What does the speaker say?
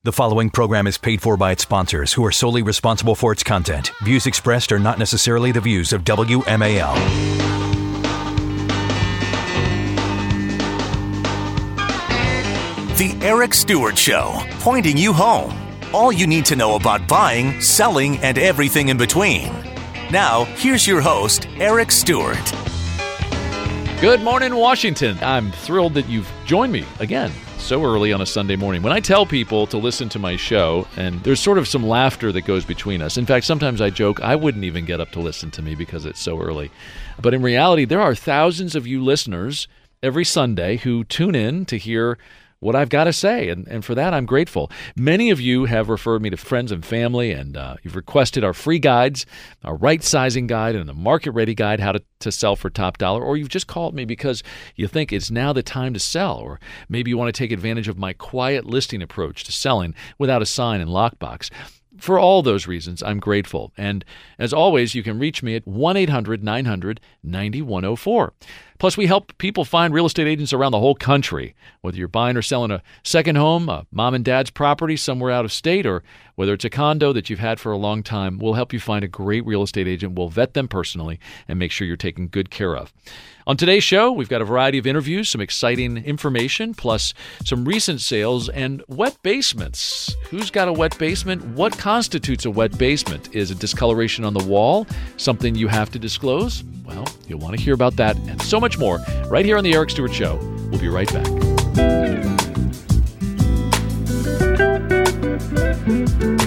The following program is paid for by its sponsors, who are solely responsible for its content. Views expressed are not necessarily the views of WMAL. The Eric Stewart Show, pointing you home. All you need to know about buying, selling, and everything in between. Now, here's your host, Eric Stewart. Good morning, Washington. I'm thrilled that you've joined me again so early on a Sunday morning. When I tell people to listen to my show, and there's sort of some laughter that goes between us. In fact, sometimes I joke I wouldn't even get up to listen to me because it's so early. But in reality, there are thousands of you listeners every Sunday who tune in to hear what I've got to say, and for that, I'm grateful. Many of you have referred me to friends and family, and you've requested our free guides, our right-sizing guide and the market-ready guide, how to sell for top dollar, or you've just called me because you think it's now the time to sell, or maybe you want to take advantage of my quiet listing approach to selling without a sign and lockbox. For all those reasons, I'm grateful. And as always, you can reach me at 1-800-900-9104. Plus, we help people find real estate agents around the whole country. Whether you're buying or selling a second home, a mom and dad's property somewhere out of state, or whether it's a condo that you've had for a long time, we'll help you find a great real estate agent. We'll vet them personally and make sure you're taken good care of. On today's show, we've got a variety of interviews, some exciting information, plus some recent sales and wet basements. Who's got a wet basement? What constitutes a wet basement? Is a discoloration on the wall something you have to disclose? Well, you'll want to hear about that and so much more right here on The Eric Stewart Show. We'll be right back.